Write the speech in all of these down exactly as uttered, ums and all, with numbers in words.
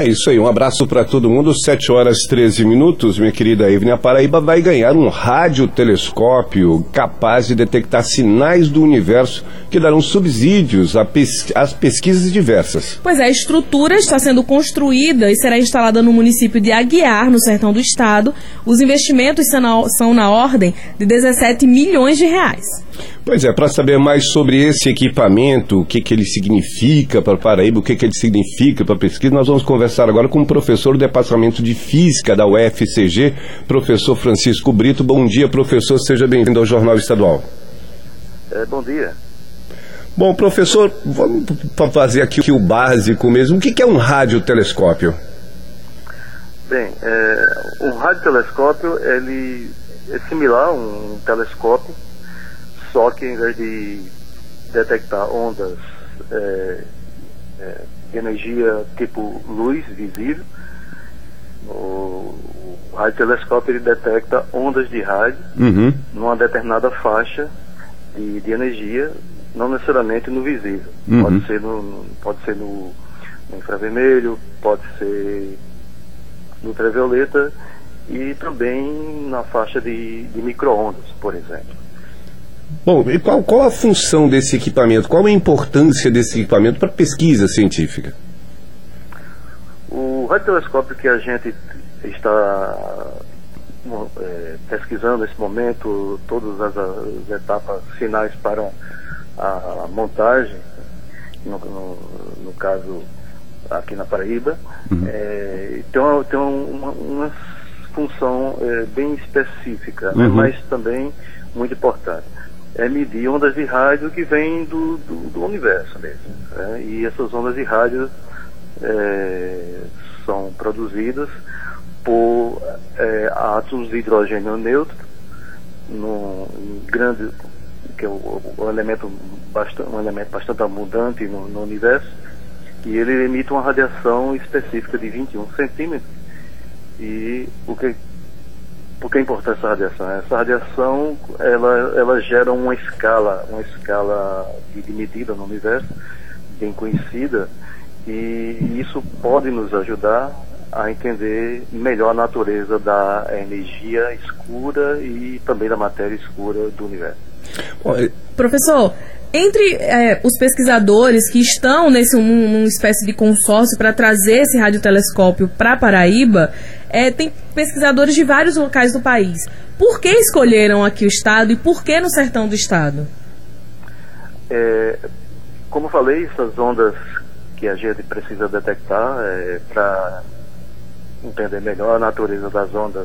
É isso aí, um abraço para todo mundo. Sete horas e treze minutos, minha querida Ivne. A Paraíba vai ganhar um radiotelescópio capaz de detectar sinais do universo que darão subsídios às pesquisas diversas. Pois é, a estrutura está sendo construída e será instalada no município de Aguiar, no sertão do estado. Os investimentos são na, são na ordem de dezessete milhões de reais. Pois é, para saber mais sobre esse equipamento, o que, que ele significa para a Paraíba, o que, que ele significa para a pesquisa, nós vamos conversar agora com o professor do Departamento de Física da U F C G, professor Francisco Brito. Bom dia, professor, seja bem-vindo ao Jornal Estadual. É, bom dia. Bom, professor, vamos fazer aqui o básico mesmo. O que, que é um radiotelescópio? Bem, é, um radiotelescópio, ele é similar a um telescópio, só que em vez de detectar ondas é, é, de energia tipo luz visível, o, o radiotelescópio ele detecta ondas de rádio uhum. numa determinada faixa de, de energia, não necessariamente no visível. Uhum. Pode ser, no, pode ser no, no infravermelho, pode ser no ultravioleta e também na faixa de, de micro-ondas, por exemplo. Bom, e qual, qual a função desse equipamento? Qual a importância desse equipamento para a pesquisa científica? O radiotelescópio que a gente está é, pesquisando nesse momento, todas as, as etapas finais para a montagem, no, no, no caso aqui na Paraíba, uhum. é, tem, uma, tem uma, uma função é, bem específica, uhum. né, mas também muito importante. É medir ondas de rádio que vêm do, do, do universo mesmo. Né? E essas ondas de rádio é, são produzidas por é, átomos de hidrogênio neutro, no, em grande, que é o, o elemento bastante, um elemento bastante abundante no, no universo, e ele emite uma radiação específica de vinte e um centímetros. E o que Por que importa essa radiação? Essa radiação, ela, ela gera uma escala, uma escala de, de medida no universo, bem conhecida, e isso pode nos ajudar a entender melhor a natureza da energia escura e também da matéria escura do universo. Professor, entre é, os pesquisadores que estão nesse um, uma espécie de consórcio para trazer esse radiotelescópio para Paraíba, é, tem pesquisadores de vários locais do país. Por que escolheram aqui o estado e por que no sertão do estado? É, como eu falei, essas ondas que a gente precisa detectar é, para entender melhor a natureza das ondas,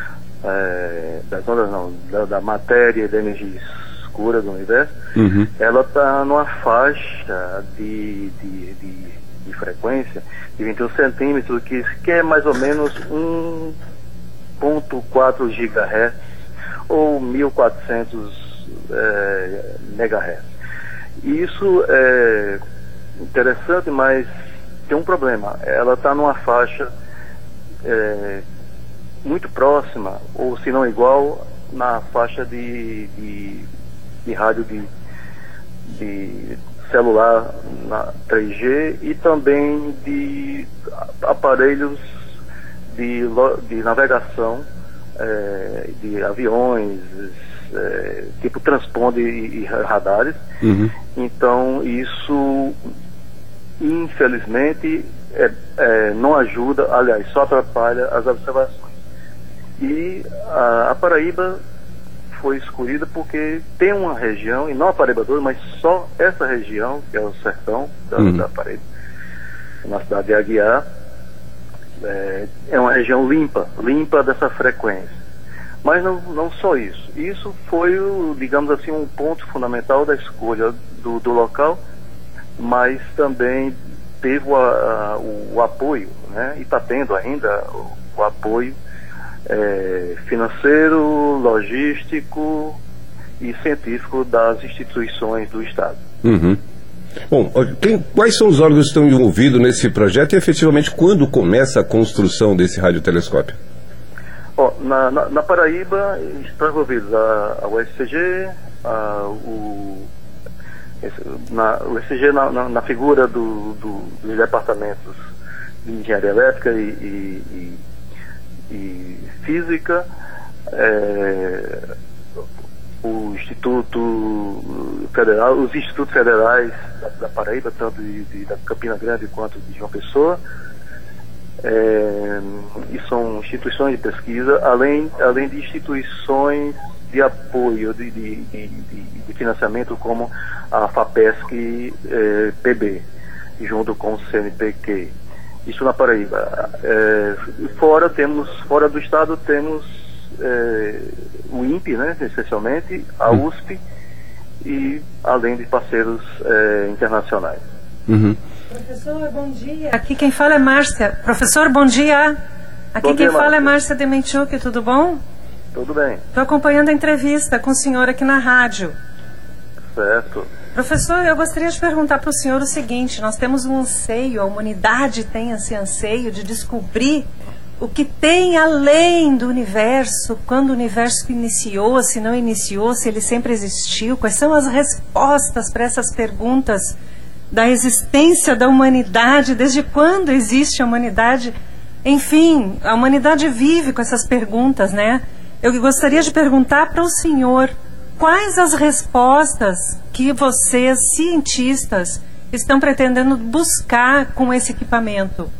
é, das ondas não, da, da matéria e da energia escura do universo, uhum. ela está numa faixa de, de, de, de frequência de vinte e um centímetros, que, que é mais ou menos um ponto quatro gigahertz ou mil e quatrocentos é, megahertz. Isso é interessante, mas tem um problema. Ela está numa faixa é, muito próxima, ou se não igual, na faixa de, de, de rádio de, de celular na três G e também de aparelhos de, de navegação é, de aviões, é, tipo transponde e, e radares. Uhum. Então isso infelizmente é, é, não ajuda, aliás, só atrapalha as observações. E a, a Paraíba foi escolhida porque tem uma região, e não a Paraíba dois, mas só essa região, que é o sertão da, uhum. da Paraíba, na cidade de Aguiar, é, é uma região limpa, limpa dessa frequência. Mas não, não só isso. Isso foi, o, digamos assim, um ponto fundamental da escolha do, do local, mas também teve o, a, o, o apoio, né? E está tendo ainda o, o apoio É, financeiro, logístico e científico das instituições do Estado. Uhum. Bom, quem, quais são os órgãos que estão envolvidos nesse projeto e efetivamente quando começa a construção desse radiotelescópio? Oh, na, na, na Paraíba estão envolvidos a, a U F C G, a, o, esse, na, o U F C G na, na, na figura do, do, dos departamentos de engenharia elétrica e, e, e, e física, é, o Instituto Federal, os institutos federais da, da Paraíba, tanto de, de, da Campina Grande quanto de João Pessoa, é, e são instituições de pesquisa, além, além de instituições de apoio, de, de, de, de financiamento, como a FAPESC é, P B, junto com o C N P Q. Isso na Paraíba. É, fora temos, fora do estado temos é, o INPE, né, essencialmente, a U S P, e além de parceiros é, internacionais. Uhum. Professor, bom dia. Aqui quem fala é Márcia. Professor, bom dia. Aqui bom quem dia, fala Márcia. é Márcia Demenchuk, tudo bom? Tudo bem. Estou acompanhando a entrevista com o senhor aqui na rádio. Certo. Professor, eu gostaria de perguntar para o senhor o seguinte: nós temos um anseio, a humanidade tem esse anseio de descobrir o que tem além do universo, quando o universo iniciou, se não iniciou, se ele sempre existiu, quais são as respostas para essas perguntas da existência da humanidade, desde quando existe a humanidade. Enfim, a humanidade vive com essas perguntas, né? Eu gostaria de perguntar para o senhor quais as respostas que vocês, cientistas, estão pretendendo buscar com esse equipamento.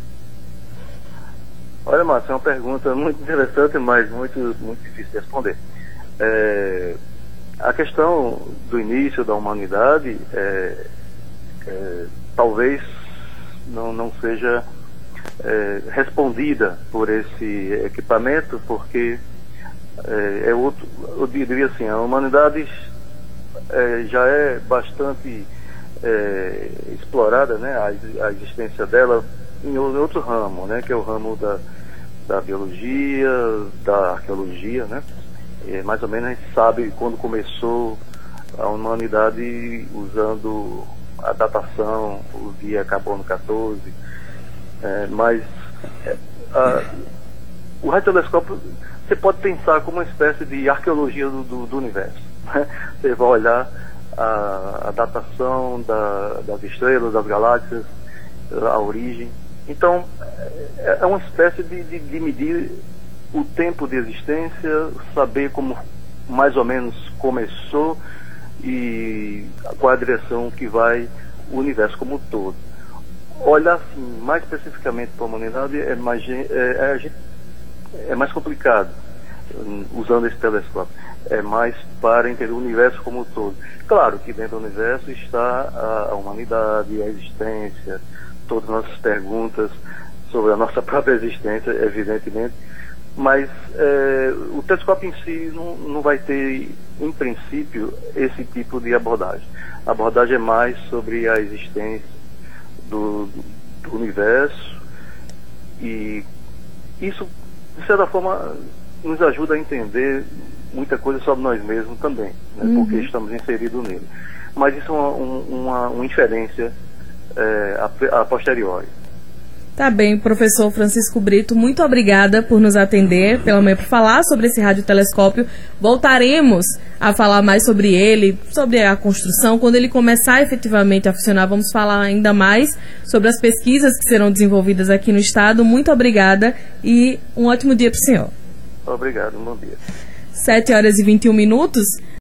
Olha, Márcia, é uma pergunta muito interessante, mas muito, muito difícil de responder. É, a questão do início da humanidade é, é, talvez não, não seja é, respondida por esse equipamento, porque é, é outro, eu diria assim, a humanidade é, já é bastante é, explorada, né, a, a existência dela em outro ramo, né, que é o ramo da, da biologia, da arqueologia, né? E mais ou menos a gente sabe quando começou a humanidade usando a datação, o dia carbono quatorze, é, mas é, a, o radiotelescópio você pode pensar como uma espécie de arqueologia do, do, do universo, né? Você vai olhar a, a datação da, das estrelas, das galáxias, a origem. Então, é, é uma espécie de, de, de medir o tempo de existência, saber como mais ou menos começou e qual é a direção que vai o universo como um todo. Olhar assim, mais especificamente para a humanidade é mais, é, é, é mais complicado, usando esse telescópio. É mais para entender o universo como um todo. Claro que dentro do universo está a, a humanidade, a existência, todas as nossas perguntas sobre a nossa própria existência, evidentemente, mas é, o telescópio em si não, não vai ter, em princípio, esse tipo de abordagem. A abordagem é mais sobre a existência do, do universo, e isso, de certa forma, nos ajuda a entender muita coisa sobre nós mesmos também, né, uhum. porque estamos inseridos nele. Mas isso é uma, uma, uma inferência É, a, a posteriori. Tá bem, professor Francisco Brito, muito obrigada por nos atender pela manhã, por falar sobre esse radiotelescópio. Voltaremos a falar mais sobre ele, sobre a construção. Quando ele começar efetivamente a funcionar, vamos falar ainda mais sobre as pesquisas que serão desenvolvidas aqui no estado. Muito obrigada e um ótimo dia para o senhor. Obrigado, um bom dia. sete horas e vinte e um minutos.